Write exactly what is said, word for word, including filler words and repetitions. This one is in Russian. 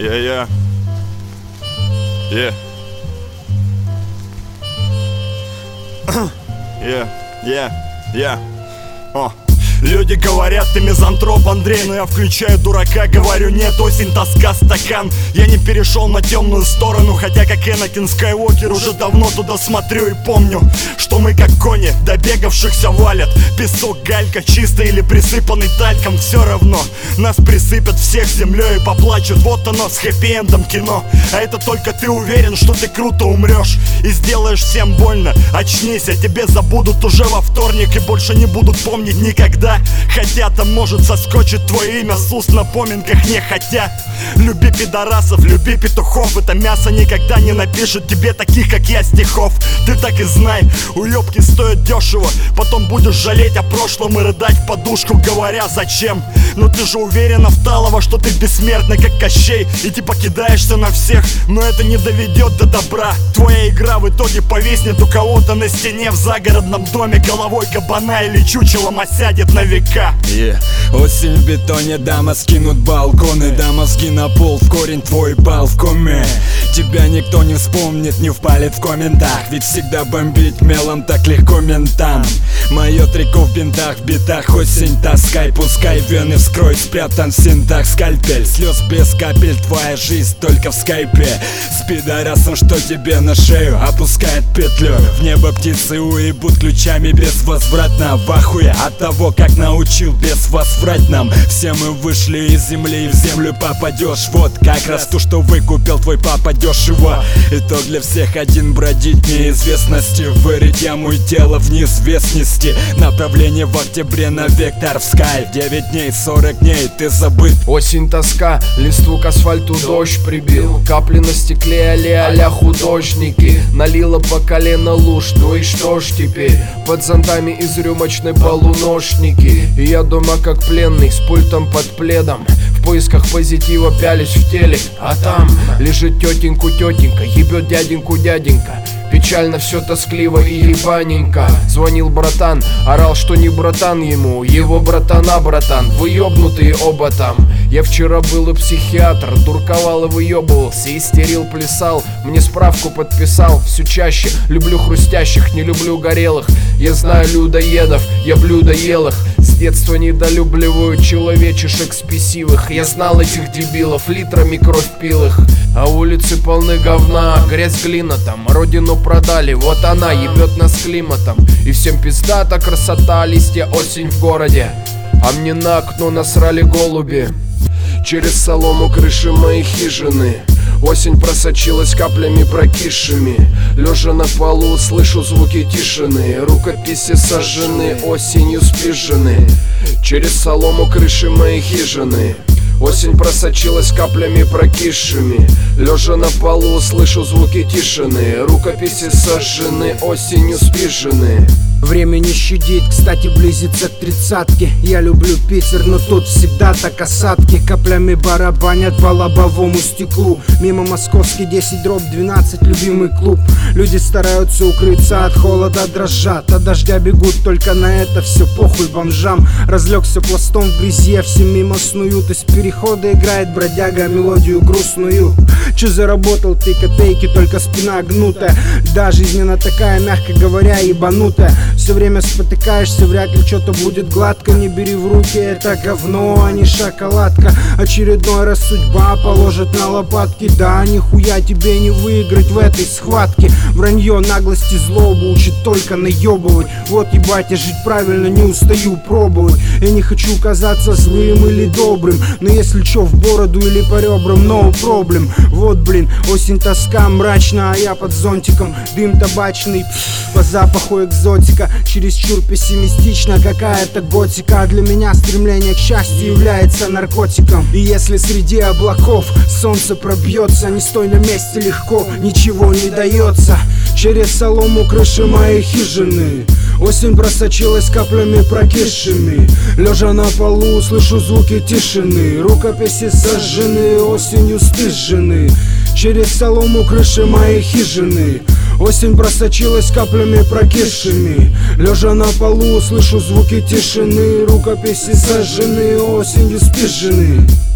Yeah, yeah. Yeah. Yeah, yeah, yeah. О. Люди говорят, ты мизантроп, Андрей, но я включаю дурака, говорю нет, осень, тоска, стакан. Я не перешел на темную сторону, хотя как Энакин Скайуокер уже давно туда смотрю и помню, что мы как кони, добегавшихся валят. Песок, галька, чистый или присыпанный тальком, все равно нас присыпят всех землей и поплачут. Вот оно с хэппи-эндом кино. А это только ты уверен, что ты круто умрешь и сделаешь всем больно. Очнись, а тебе забудут уже во вторник и больше не будут помнить никогда. Хотя там может соскочить твое имя с уст на поминках, не хотя. Люби пидорасов, люби петухов. Это мясо никогда не напишет тебе таких, как я, стихов. Ты так и знай, уебки стоят дешево. Потом будешь жалеть о прошлом и рыдать в подушку, говоря зачем. Но ты же уверена вталова, что ты бессмертный, как Кощей, и типа кидаешься на всех, но это не доведет до добра. Твоя игра в итоге повиснет у кого-то на стене в загородном доме, головой кабана или чучелом осядет на века. Yeah. Осень в бетоне, дама скинут балконы, да мозги на пол, в корень твой бал в коме. Тебя никто не вспомнит, не впалит в комментах, ведь всегда бомбить мелом так легко ментам. Мое трико в бинтах, в битах, осень таскай, пускай вены вскрой, спрятан в синтах скальпель. Слез без капель, твоя жизнь только в скайпе. С пидорасом, что тебе на шею опускает петлю. В небо птицы уебут ключами безвозвратно. В ахуе от того, как научил безвозврать нам. Все мы вышли из земли и в землю попадешь. Вот как раз то, что выкупил твой папа дешево. Итог для всех один: бродить неизвестности, вырыть яму и тело в неизвестности. Направление в октябре на вектор в скай. Девять дней, сорок дней, ты забыт. Осень, тоска, листву к асфальту дождь прибил. Капли на стекле, а-ля художники. Налило по колено луж, ну и что ж теперь? Под зонтами из рюмочной полуношники. И я дома как пленный, с пультом под пледом. В поисках позитива пялись в теле, а там лежит тетеньку тетенька, ебет дяденьку дяденька. Печально все, тоскливо и ебаненько. Звонил братан, орал, что не братан ему, его братана, братан, вы ебнутые оба там. Я вчера был у психиатра, дурковал и выебывался, истерил, плясал, мне справку подписал. Все чаще люблю хрустящих, не люблю горелых. Я знаю людоедов, я блюдо ел их. С детства недолюбливаю человечешек спесивых. Я знал этих дебилов, литрами кровь пил их. А улицы полны говна, грязь, глина там. Родину продали, вот она ебет нас климатом. И всем пиздата красота, листья, осень в городе. А мне на окно насрали голуби. Через солому крыши моей хижины осень просочилась каплями прокисшими. Лежа на полу слышу звуки тишины. Рукописи сожжены, осенью спижены. Через солому крыши моей хижины осень просочилась каплями прокисшими. Лежа на полу слышу звуки тишины. Рукописи сожжены, осенью спижены. Время не щадит, кстати, близится к тридцатке. Я люблю Питер, но тут всегда так осадки. Каплями барабанят по лобовому стеклу. Мимо московский десять дробь двенадцать, любимый клуб. Люди стараются укрыться от холода, дрожат. От дождя бегут, только на это все похуй бомжам. Разлегся пластом в грязи, все мимо снуют. Из перехода играет бродяга мелодию грустную. Че заработал ты копейки, только спина гнутая. Да, жизненно такая, мягко говоря, ебанутая. Все время спотыкаешься, вряд ли что-то будет гладко. Не бери в руки это говно, а не шоколадка. Очередной раз судьба положит на лопатки. Да, нихуя тебе не выиграть в этой схватке. Вранье, наглость и злобу учит только наебывать. Вот ебать, я жить правильно не устаю пробовать. Я не хочу казаться злым или добрым, но если чё в бороду или по ребрам, no problem. Вот блин, осень, тоска мрачна, а я под зонтиком. Дым табачный, по запаху экзотика. Чересчур пессимистично какая-то готика. Для меня стремление к счастью является наркотиком. И если среди облаков солнце пробьется, не стой на месте легко, ничего не дается. Через солому крыши моей хижины осень просочилась каплями прокисшими. Лежа на полу слышу звуки тишины. Рукописи сожжены, осенью стыжены. Через солому крыши моей хижины осень просочилась каплями прокисшими. Лежа на полу слышу звуки тишины. Рукописи сожжены, осенью спижены.